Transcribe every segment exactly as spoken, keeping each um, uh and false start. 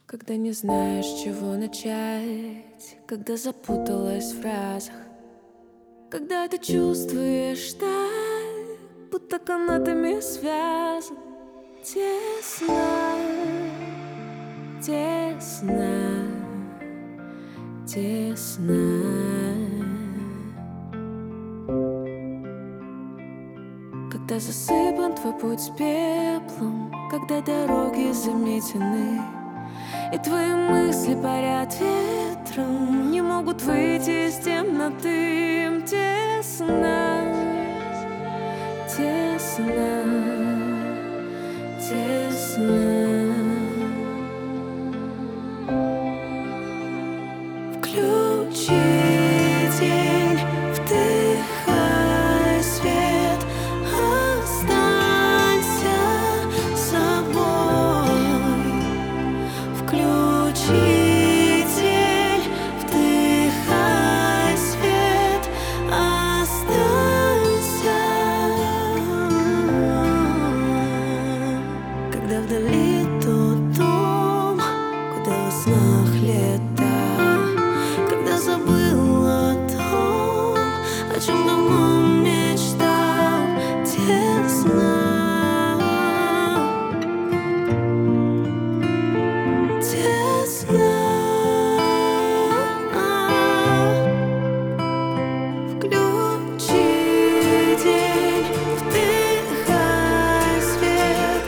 Когда не знаешь, с чего начать, когда запуталась в фразах, когда ты чувствуешь так, будто канатами связан. Тесно, тесно, тесно. Когда засыпан твой путь пеплом, когда дороги заметены, и твои мысли парят ветром, не могут выйти из темноты. Им тесно, тесно, тесно. Включи день, вдыхай свет, останься собой. Включи день, вдыхай свет, останься. Когда вдали тот дом, куда во снах лета, когда забыл о том, о чем давно мечтал. Тесно, тесно. Включи день, вдыхай свет,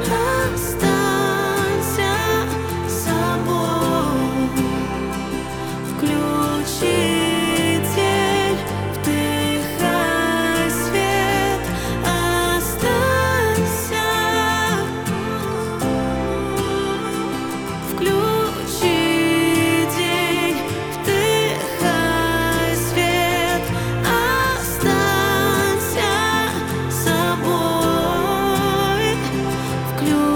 останься собой. Включи день, вдыхай свет, останься. Включи день, вдыхай свет, останься собой. Включи